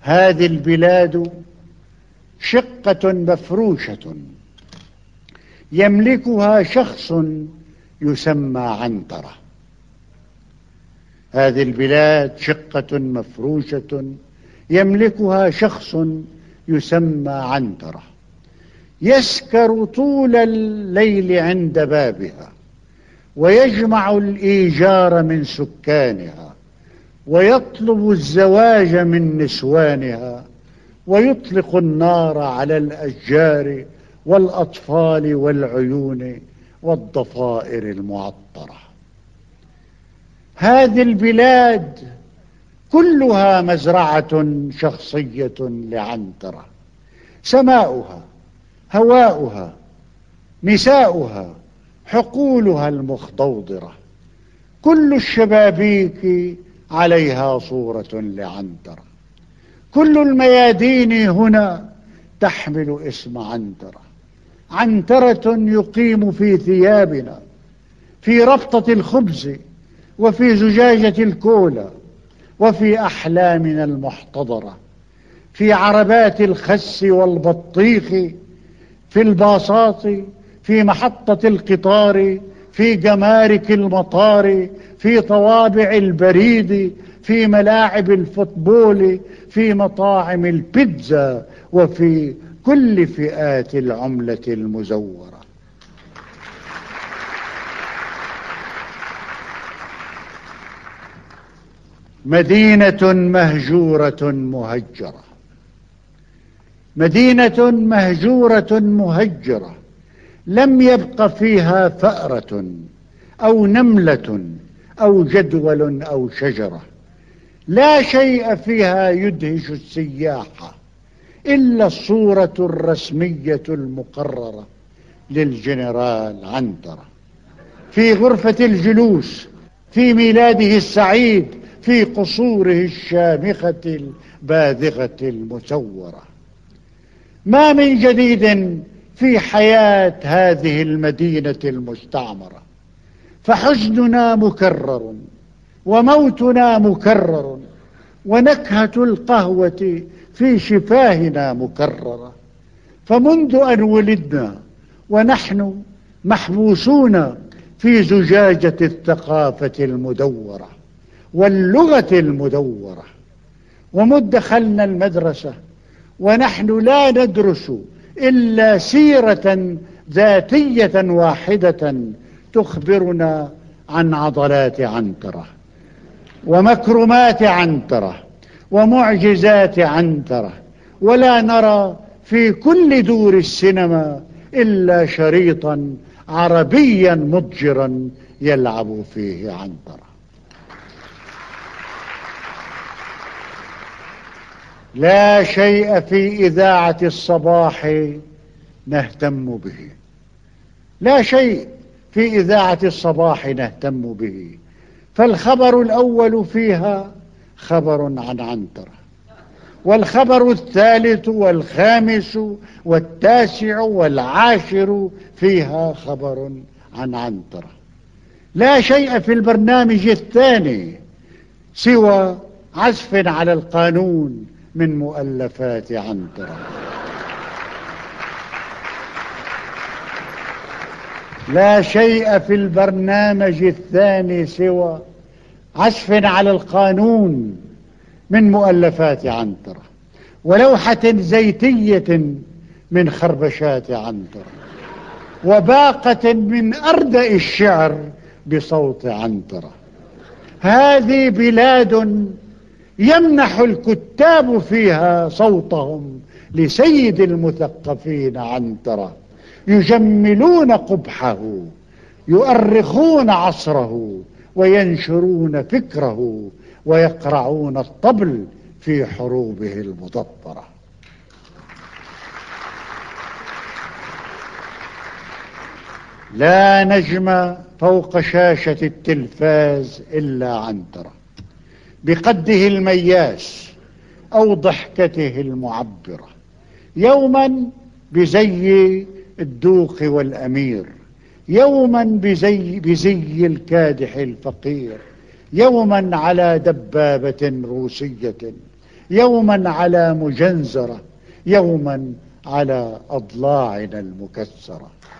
هذه البلاد شقة مفروشة يملكها شخص يسمى عنترة. هذه البلاد شقة مفروشة يملكها شخص يسمى عنترة، يسكر طول الليل عند بابها، ويجمع الإيجار من سكانها، ويطلب الزواج من نسوانها، ويطلق النار على الأشجار والأطفال والعيون والضفائر المعطرة. هذه البلاد كلها مزرعة شخصية لعنترة، سماؤها، هواؤها، نساؤها، حقولها المخضوضرة، كل الشبابيك عليها صورة لعنترة، كل الميادين هنا تحمل اسم عنترة. عنترة يقيم في ثيابنا، في ربطة الخبز، وفي زجاجة الكولا، وفي أحلامنا المحتضرة، في عربات الخس والبطيخ، في الباصات، في محطة القطار، في جمارك المطار، في طوابع البريد، في ملاعب الفوتبول، في مطاعم البيتزا، وفي كل فئات العملة المزورة. مدينة مهجورة مهجرة، مدينة مهجورة مهجرة، لم يبق فيها فأرة أو نملة أو جدول أو شجرة، لا شيء فيها يدهش السياح إلا الصورة الرسمية المقررة للجنرال عنترة في غرفة الجلوس، في ميلاده السعيد، في قصوره الشامخة الباذغة المسورة. ما من جديد في حياة هذه المدينة المستعمرة، فحزننا مكرر، وموتنا مكرر، ونكهة القهوة في شفاهنا مكررة. فمنذ أن ولدنا ونحن محبوسون في زجاجة الثقافة المدورة واللغة المدورة، ومذ دخلنا المدرسة ونحن لا ندرس إلا سيرة ذاتية واحدة تخبرنا عن عضلات عنترة ومكرمات عنترة ومعجزات عنترة، ولا نرى في كل دور السينما إلا شريطا عربيا مضجرا يلعب فيه عنترة. لا شيء في إذاعة الصباح نهتم به، لا شيء في إذاعة الصباح نهتم به، فالخبر الأول فيها خبر عن عنترة، والخبر الثالث والخامس والتاسع والعاشر فيها خبر عن عنترة. لا شيء في البرنامج الثاني سوى عزف على القانون من مؤلفات عنترة. لا شيء في البرنامج الثاني سوى عزف على القانون من مؤلفات عنترة، ولوحة زيتية من خربشات عنترة، وباقة من أردأ الشعر بصوت عنترة. هذه بلاد يمنح الكتاب فيها صوتهم لسيد المثقفين عنترة، يجملون قبحه، يؤرخون عصره، وينشرون فكره، ويقرعون الطبل في حروبه المدبرة. لا نجم فوق شاشة التلفاز إلا عنترة، بقده المياس أو ضحكته المعبرة، يوما بزي الدوق والأمير، يوما بزي الكادح الفقير، يوما على دبابة روسية، يوما على مجنزرة، يوما على أضلاعنا المكسرة.